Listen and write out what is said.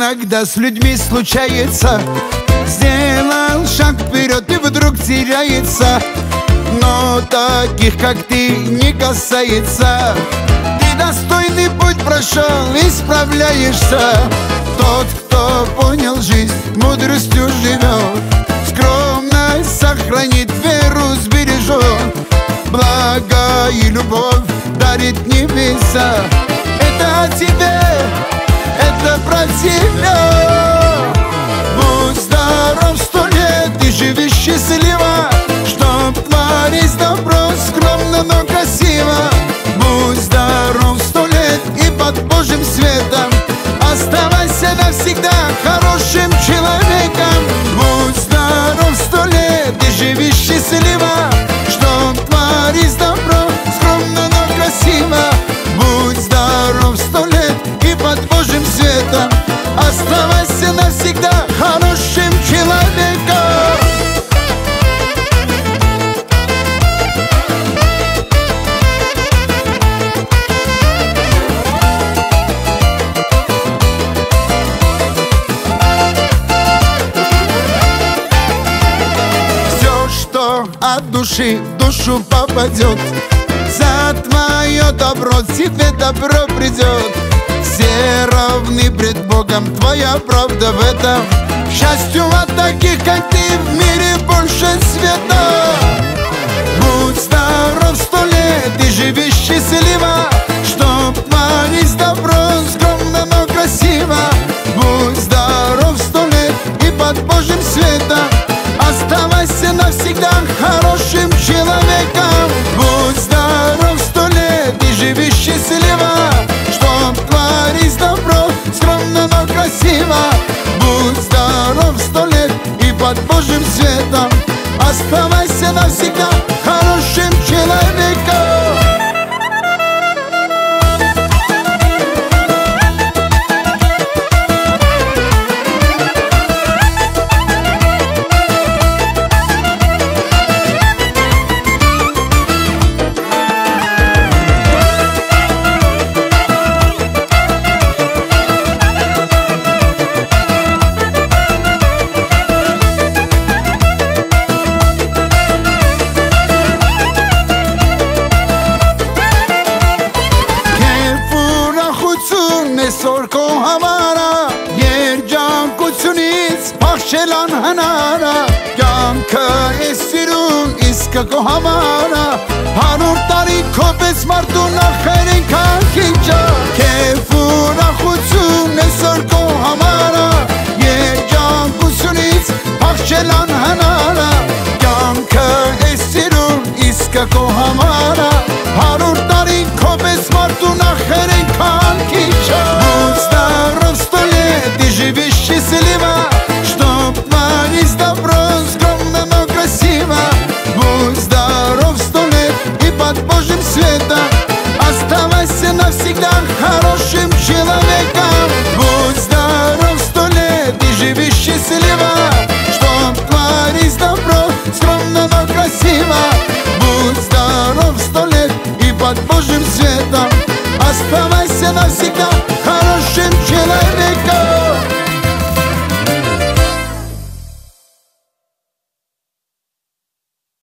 Иногда с людьми случается, сделал шаг вперед и вдруг теряется. Но таких, как ты, не касается. Ты достойный путь прошел и справляешься. Тот, кто понял жизнь, мудростью живет, скромность сохранит, веру сбережет, благо и любовь дарит небеса. Это о тебе, это про тебя. Будь здоров 100 лет и живи счастливо, чтоб творить добро скромно, но красиво. Будь здоров 100 лет и под Божьим светом оставайся навсегда хорошим человеком. Будь здоров 100 лет и живи счастливо, чтоб творить добро скромно, но красиво. Будь здоров 100 лет и под Божьим светом оставайся навсегда хорошим человеком. Все, что от души в душу попадет, за твое добро тебе добро придет. Все равны пред Богом, твоя правда в этом. К счастью, от таких, как ты, в мире больше света. Будь здоров 100 лет и живи счастливо, чтоб творить добро скромно, но красиво. Будь здоров 100 лет и под Божьим светом оставайся навсегда хорошим человеком. Будь здоров 100 лет и живи счастливо, чтоб творить добро скромно, но красиво. Будь здоров 100 лет и под Божьим светом оставайся навсегда хорошим человеком. Սորքո համարա երջանկությունից փախչելան հնարա կյանքը էս սիրուն իսկը քո համարա 100 տարի քո պես մարդու նախերին քանքիջա քեֆ ուրախություն էսօր քո համարա երջանկությունից փախչելան հնարա կյանքը էս սիրուն իսկը քո համարա 100 տարի քո պես մարդու նախերին քանքիջա живи счастливо, чтоб творить добро скромно, но красиво. Будь здоров 100 лет и под Божьим светом оставайся навсегда хорошим человеком. Будь здоров 100 лет и живи счастливо, чтоб творить добро скромно, но красиво. Будь здоров 100 лет и под Божьим светом оставайся навсегда